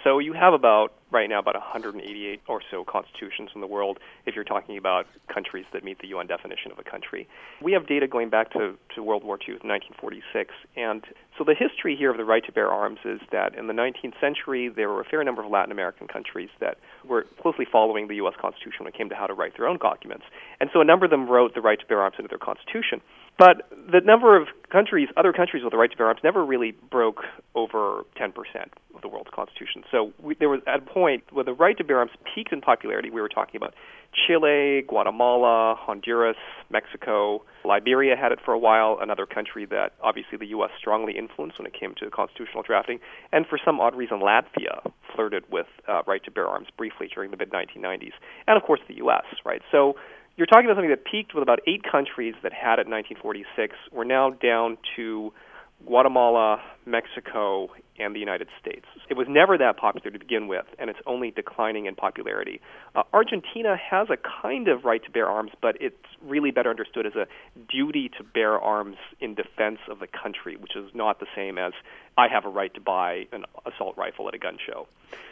So you have about, right now, about one hundred eighty-eight or so constitutions in the world if you're talking about countries that meet the U N definition of a country. We have data going back to, to World War Two, nineteen forty-six. And so the history here of the right to bear arms is that in the nineteenth century, there were a fair number of Latin American countries that were closely following the U S Constitution when it came to how to write their own documents. And so a number of them wrote the right to bear arms into their constitution. But the number of countries, other countries with the right to bear arms, never really broke over ten percent of the world's constitution. So we, there was at a point where the right to bear arms peaked in popularity. We were talking about Chile, Guatemala, Honduras, Mexico. Liberia had it for a while, another country that obviously the U S strongly influenced when it came to constitutional drafting. And for some odd reason, Latvia flirted with uh, right to bear arms briefly during the mid nineteen nineties. And, of course, the U S, right? So you're talking about something that peaked with about eight countries that had it in nineteen forty-six. We're now down to Guatemala, Mexico, and the United States. It was never that popular to begin with, and it's only declining in popularity. Uh, Argentina has a kind of right to bear arms, but it's really better understood as a duty to bear arms in defense of the country, which is not the same as I have a right to buy an assault rifle at a gun show.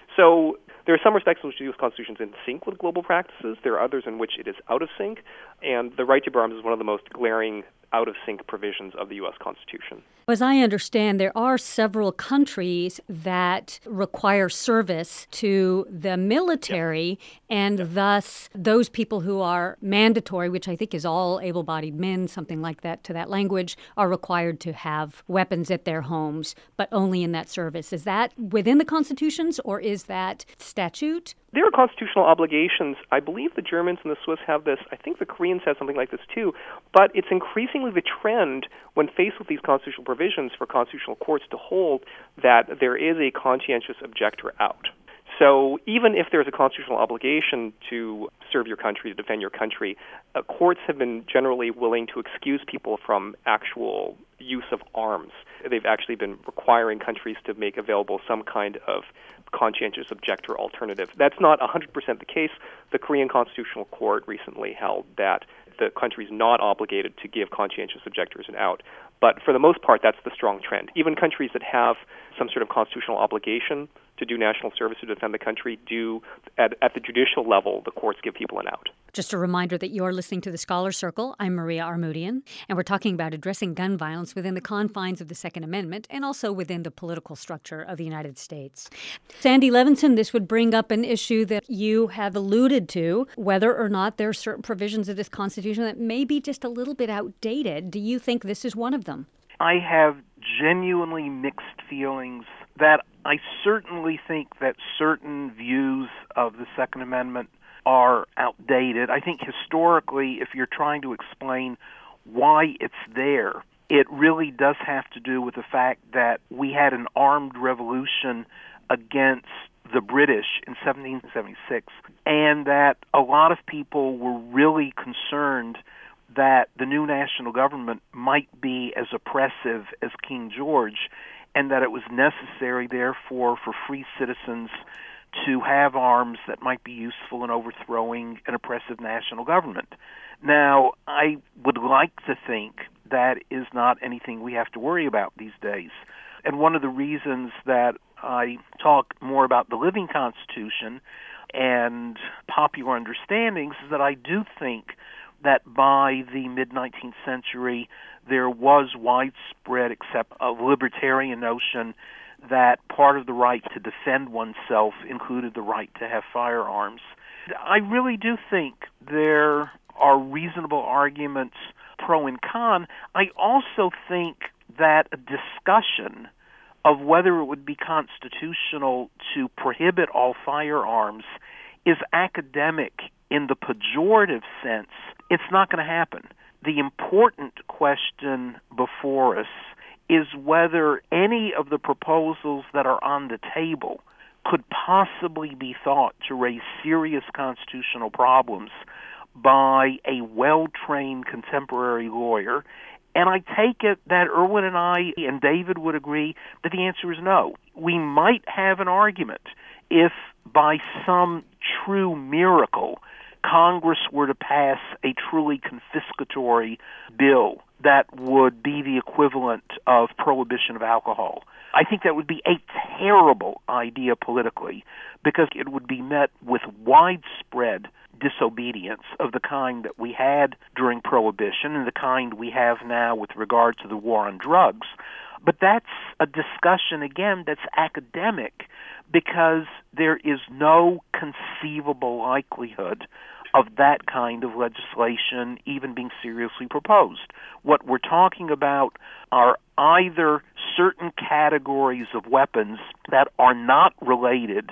So there are some respects in which the U S Constitution is in sync with global practices. There are others in which it is out of sync, and the right to bear arms is one of the most glaring out-of-sync provisions of the U S Constitution. As I understand, there are several countries that require service to the military, yep. and yep. thus those people who are mandatory, which I think is all able-bodied men, something like that to that language, are required to have weapons at their homes, but only in that service. Is that within the constitutions, or is that statute? There are constitutional obligations. I believe the Germans and the Swiss have this. I think the Koreans have something like this too. But it's increasingly the trend when faced with these constitutional provisions for constitutional courts to hold that there is a conscientious objector out. So even if there's a constitutional obligation to serve your country, to defend your country, uh, courts have been generally willing to excuse people from actual use of arms. They've actually been requiring countries to make available some kind of conscientious objector alternative. That's not one hundred percent the case. The Korean Constitutional Court recently held that the country is not obligated to give conscientious objectors an out. But for the most part, that's the strong trend. Even countries that have some sort of constitutional obligation to do national service to defend the country do, at, at the judicial level, the courts give people an out. Just a reminder that you're listening to The Scholar Circle. I'm Maria Armoudian, and we're talking about addressing gun violence within the confines of the Second Amendment and also within the political structure of the United States. Sandy Levinson, this would bring up an issue that you have alluded to, whether or not there are certain provisions of this Constitution that may be just a little bit outdated. Do you think this is one of them? I have genuinely mixed feelings that I certainly think that certain views of the Second Amendment are outdated. I think historically, if you're trying to explain why it's there, it really does have to do with the fact that we had an armed revolution against the British in seventeen seventy-six, and that a lot of people were really concerned that the new national government might be as oppressive as King George, and that it was necessary, therefore, for free citizens to have arms that might be useful in overthrowing an oppressive national government. Now, I would like to think that is not anything we have to worry about these days. And one of the reasons that I talk more about the living Constitution and popular understandings is that I do think that by the mid-nineteenth century, there was widespread accept a libertarian notion that part of the right to defend oneself included the right to have firearms. I really do think there are reasonable arguments pro and con. I also think that a discussion of whether it would be constitutional to prohibit all firearms is academic in the pejorative sense. It's not going to happen. The important question before us is whether any of the proposals that are on the table could possibly be thought to raise serious constitutional problems by a well-trained contemporary lawyer. And I take it that Erwin and I and David would agree that the answer is no. We might have an argument if by some true miracle Congress were to pass a truly confiscatory bill that would be the equivalent of prohibition of alcohol. I think that would be a terrible idea politically, because it would be met with widespread disobedience of the kind that we had during Prohibition and the kind we have now with regard to the war on drugs. But that's a discussion, again, that's academic, because there is no conceivable likelihood of that kind of legislation even being seriously proposed. What we're talking about are either certain categories of weapons that are not related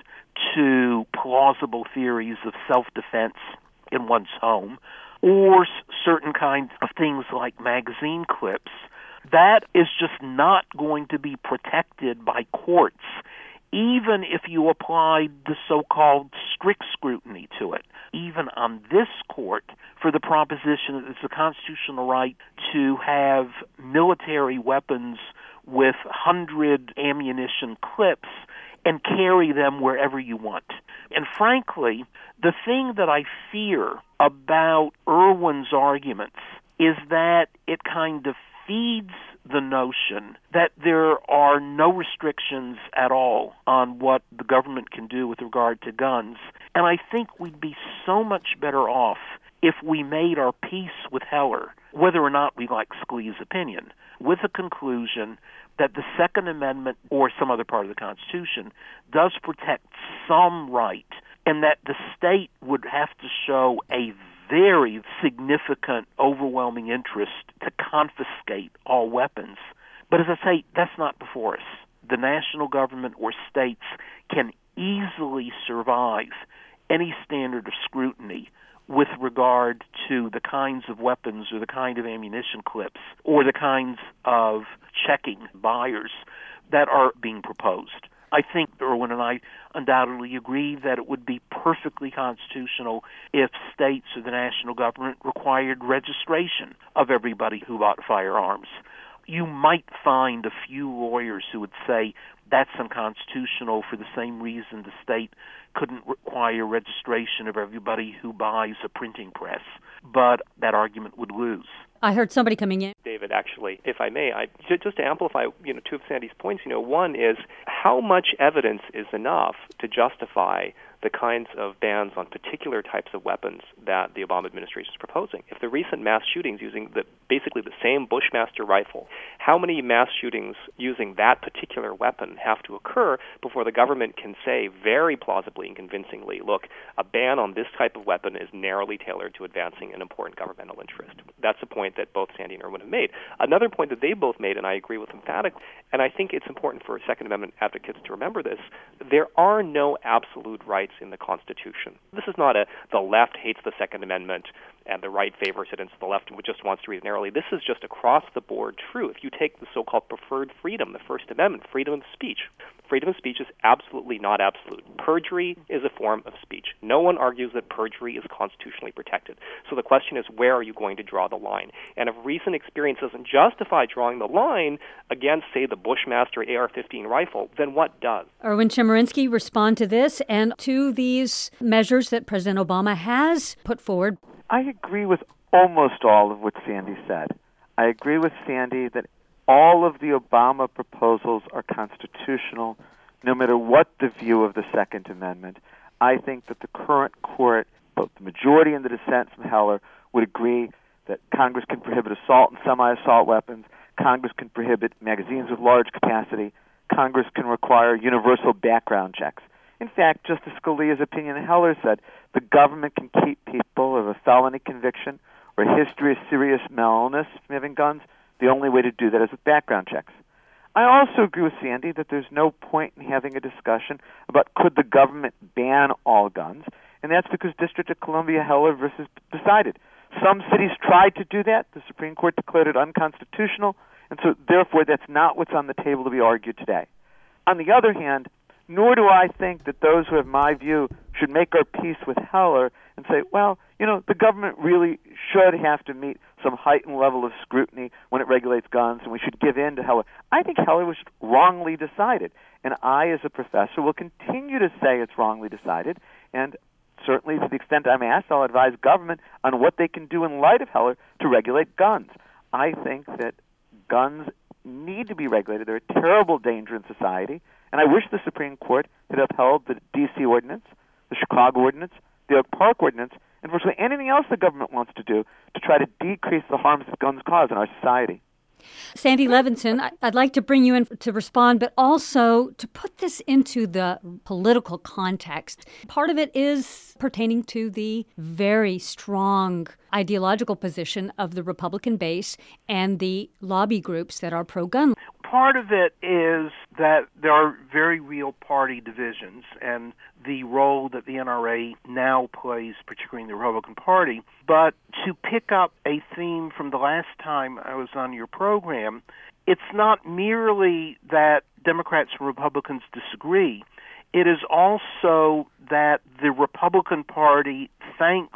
to plausible theories of self-defense in one's home, or certain kinds of things like magazine clips. That is just not going to be protected by courts, even if you applied the so-called strict scrutiny to it. Even on this court, for the proposition that it's a constitutional right to have military weapons with one hundred ammunition clips and carry them wherever you want. And frankly, the thing that I fear about Irwin's arguments is that it kind of feeds the notion that there are no restrictions at all on what the government can do with regard to guns. And I think we'd be so much better off if we made our peace with Heller, whether or not we like Scalia's opinion, with the conclusion that the Second Amendment or some other part of the Constitution does protect some right, and that the state would have to show a very significant, overwhelming interest to confiscate all weapons. But as I say, that's not before us. The national government or states can easily survive any standard of scrutiny with regard to the kinds of weapons or the kind of ammunition clips or the kinds of checking buyers that are being proposed. I think Irwin and I undoubtedly agree that it would be perfectly constitutional if states or the national government required registration of everybody who bought firearms. You might find a few lawyers who would say that's unconstitutional for the same reason the state couldn't require registration of everybody who buys a printing press, but that argument would lose. I heard somebody coming in. David, actually, if I may, I, just to amplify, you know, two of Sandy's points, you know, one is how much evidence is enough to justify the kinds of bans on particular types of weapons that the Obama administration is proposing. If the recent mass shootings using the, basically the same Bushmaster rifle, how many mass shootings using that particular weapon have to occur before the government can say very plausibly and convincingly, look, a ban on this type of weapon is narrowly tailored to advancing an important governmental interest? That's a point that both Sandy and Irwin have made. Another point that they both made, and I agree with emphatically, and I think it's important for Second Amendment advocates to remember this, there are no absolute rights in the Constitution. This is not a the left hates the Second Amendment and the right favors it and the left just wants to read it narrowly. This is just across-the-board true. If you take the so-called preferred freedom, the First Amendment, freedom of speech, freedom of speech is absolutely not absolute. Perjury is a form of speech. No one argues that perjury is constitutionally protected. So the question is, where are you going to draw the line? And if recent experience doesn't justify drawing the line against, say, the Bushmaster A R fifteen rifle, then what does? Erwin Chemerinsky, respond to this and to these measures that President Obama has put forward. I agree with almost all of what Sandy said. I agree with Sandy that all of the Obama proposals are constitutional, no matter what the view of the Second Amendment. I think that the current court, both the majority and the dissent from Heller, would agree that Congress can prohibit assault and semi-assault weapons, Congress can prohibit magazines with large capacity, Congress can require universal background checks. In fact, Justice Scalia's opinion in Heller said the government can keep people of a felony conviction or a history of serious mental illness from having guns. The only way to do that is with background checks. I also agree with Sandy that there's no point in having a discussion about could the government ban all guns, and that's because District of Columbia Heller versus decided. Some cities tried to do that. The Supreme Court declared it unconstitutional, and so therefore that's not what's on the table to be argued today. On the other hand, nor do I think that those who have my view should make our peace with Heller and say, well, you know, the government really should have to meet some heightened level of scrutiny when it regulates guns, and we should give in to Heller. I think Heller was wrongly decided, and I, as a professor, will continue to say it's wrongly decided, and certainly to the extent I'm asked, I'll advise government on what they can do in light of Heller to regulate guns. I think that guns need to be regulated. They're a terrible danger in society. And I wish the Supreme Court had upheld the D C ordinance, the Chicago ordinance, the Oak Park ordinance, and virtually anything else the government wants to do to try to decrease the harms that guns cause in our society. Sandy Levinson, I'd like to bring you in to respond, but also to put this into the political context. Part of it is pertaining to the very strong ideological position of the Republican base and the lobby groups that are pro-gun. Part of it is that there are very real party divisions, and the role that the N R A now plays, particularly in the Republican Party. But to pick up a theme from the last time I was on your program, it's not merely that Democrats and Republicans disagree. It is also that the Republican Party, thanks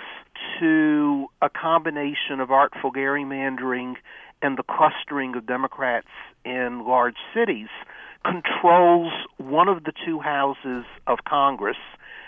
to a combination of artful gerrymandering and the clustering of Democrats in large cities, controls one of the two houses of Congress,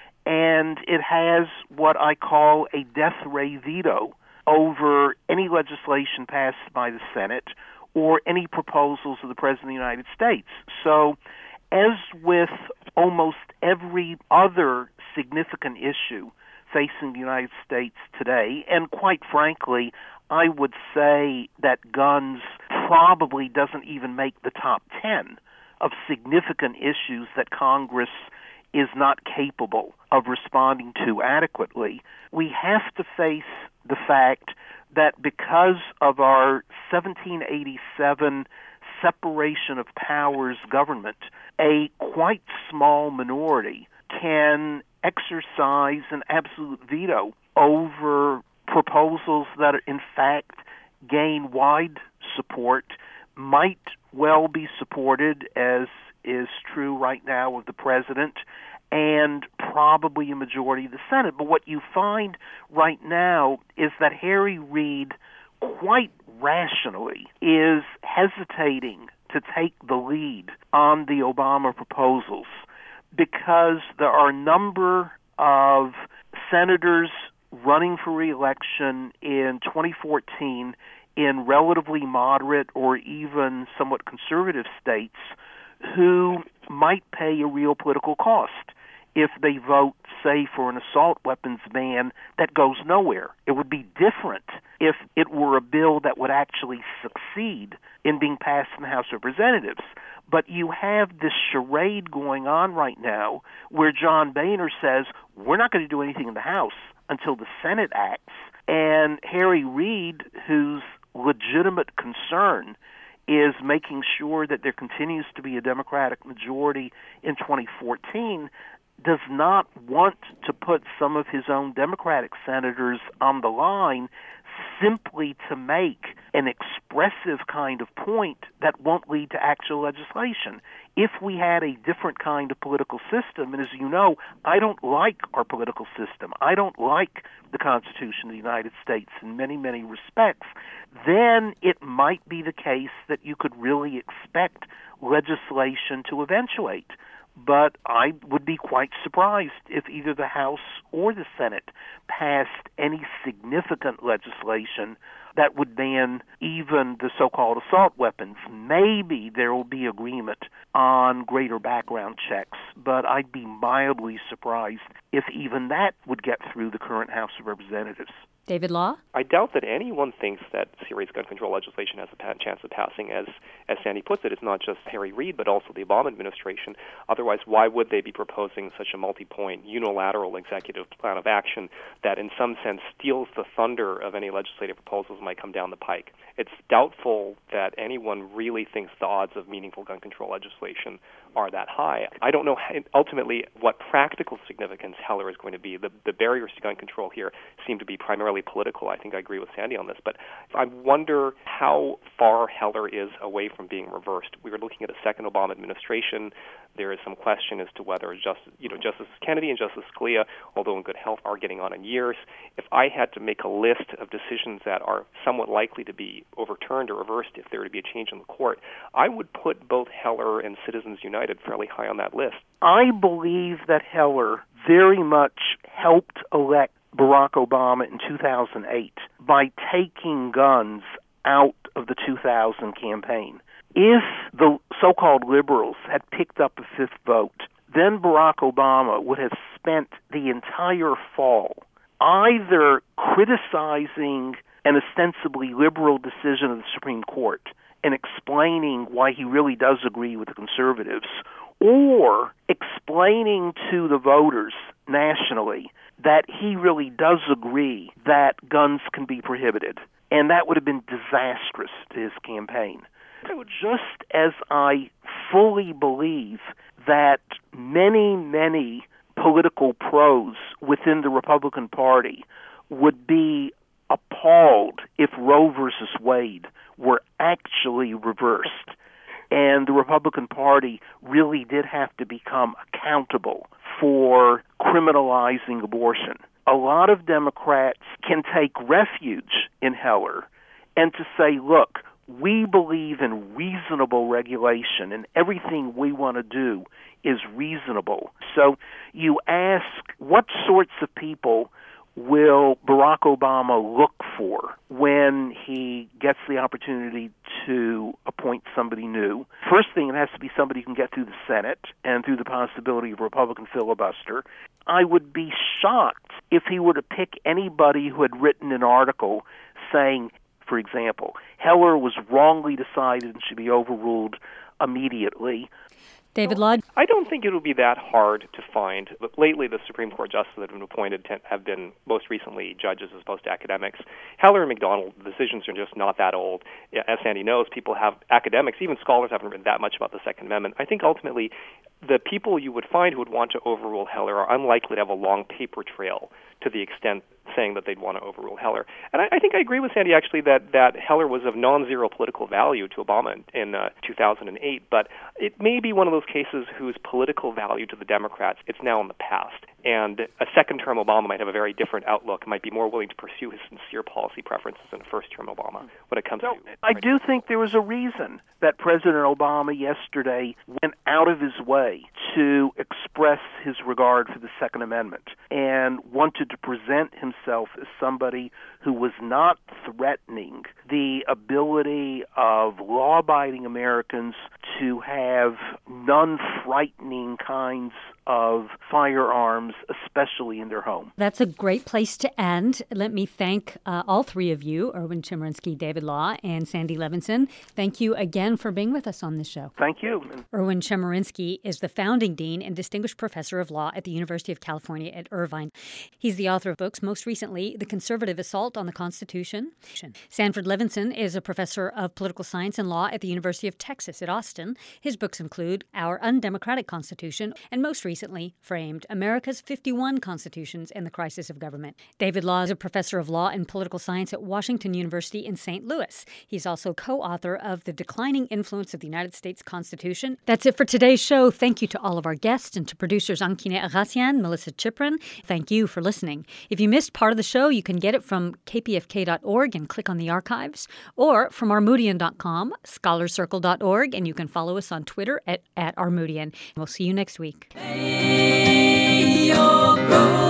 and it has what I call a death ray veto over any legislation passed by the Senate or any proposals of the President of the United States. So, as with almost every other significant issue facing the United States today, and quite frankly, I would say that guns probably doesn't even make the top ten of significant issues that Congress is not capable of responding to adequately. We have to face the fact that because of our seventeen eighty-seven separation of powers government, a quite small minority can exercise an absolute veto over proposals that in fact gain wide support, might well be supported, as is true right now of the president, and probably a majority of the Senate. But what you find right now is that Harry Reid, quite rationally, is hesitating to take the lead on the Obama proposals because there are a number of senators running for re-election in twenty fourteen in relatively moderate or even somewhat conservative states who might pay a real political cost if they vote, say, for an assault weapons ban that goes nowhere. It would be different if it were a bill that would actually succeed in being passed in the House of Representatives. But you have this charade going on right now where John Boehner says, we're not going to do anything in the House until the Senate acts. And Harry Reid, whose legitimate concern is making sure that there continues to be a Democratic majority in twenty fourteen, does not want to put some of his own Democratic senators on the line simply to make an expressive kind of point that won't lead to actual legislation. If we had a different kind of political system, and as you know, I don't like our political system, I don't like the Constitution of the United States in many, many respects, then it might be the case that you could really expect legislation to eventuate. But I would be quite surprised if either the House or the Senate passed any significant legislation that would ban even the so-called assault weapons. Maybe there will be agreement on greater background checks, but I'd be mildly surprised if even that would get through the current House of Representatives. David Law? I doubt that anyone thinks that serious gun control legislation has a pa- chance of passing. As as Sandy puts it, it's not just Harry Reid, but also the Obama administration. Otherwise, why would they be proposing such a multi-point, unilateral executive plan of action that in some sense steals the thunder of any legislative proposals that might come down the pike? It's doubtful that anyone really thinks the odds of meaningful gun control legislation are that high. I don't know ultimately what practical significance Heller is going to be. The, the barriers to gun control here seem to be primarily political. I think I agree with Sandy on this, but I wonder how far Heller is away from being reversed. We were looking at a second Obama administration. There is some question as to whether Justice, you know, Justice Kennedy and Justice Scalia, although in good health, are getting on in years. If I had to make a list of decisions that are somewhat likely to be overturned or reversed if there were to be a change in the court, I would put both Heller and Citizens United fairly high on that list. I believe that Heller very much helped elect Barack Obama in two thousand eight by taking guns out of the two thousand campaign. if the so-called liberals had picked up a fifth vote, then Barack Obama would have spent the entire fall either criticizing an ostensibly liberal decision of the Supreme Court and explaining why he really does agree with the conservatives, or explaining to the voters nationally that he really does agree that guns can be prohibited. And that would have been disastrous to his campaign. Just as I fully believe that many, many political pros within the Republican Party would be appalled if Roe versus Wade were actually reversed and the Republican Party really did have to become accountable for criminalizing abortion. A lot of Democrats can take refuge in Heller and to say, look, we believe in reasonable regulation and everything we want to do is reasonable. So you ask, what sorts of people will Barack Obama look for when he gets the opportunity to appoint somebody new? First thing, it has to be somebody who can get through the Senate and through the possibility of a Republican filibuster. I would be shocked if he were to pick anybody who had written an article saying, for example, Heller was wrongly decided and should be overruled immediately. David Law? I don't think it will be that hard to find. But lately, the Supreme Court justices that have been appointed have been most recently judges as opposed to academics. Heller and McDonald, the decisions are just not that old. As Sandy knows, people have, academics, even scholars haven't written that much about the Second Amendment. I think ultimately the people you would find who would want to overrule Heller are unlikely to have a long paper trail to the extent saying that they'd want to overrule Heller. And I, I think I agree with Sandy, actually, that, that Heller was of non-zero political value to Obama in, in uh, two thousand eight, but it may be one of those cases whose political value to the Democrats, it's now in the past. And a second-term Obama might have a very different outlook, might be more willing to pursue his sincere policy preferences than a first-term Obama when it comes so, to... I do think there was a reason that President Obama yesterday went out of his way to express his regard for the Second Amendment and wanted to present himself as somebody who was not threatening the ability of law-abiding Americans to have non-frightening kinds of firearms, especially in their home. That's a great place to end. Let me thank uh, all three of you, Erwin Chemerinsky, David Law, and Sandy Levinson. Thank you again for being with us on this show. Thank you. Erwin Chemerinsky is the founding dean and distinguished professor of law at the University of California at Irvine. He's the author of books, most recently, The Conservative Assault on the Constitution. Sanford Levinson is a professor of political science and law at the University of Texas at Austin. His books include Our Undemocratic Constitution and most recently framed America's fifty-one Constitutions and the Crisis of Government. David Law is a professor of law and political science at Washington University in Saint Louis. He's also co-author of The Declining Influence of the United States Constitution. That's it for today's show. Thank you to all of our guests and to producers Ankine Agassian, Melissa Chiprin. Thank you for listening. If you missed part of the show, you can get it from k p f k dot org and click on the archives, or from armoudian dot com, scholar circle dot org, and you can follow us on Twitter at, at Armoudian. We'll see you next week. Hey,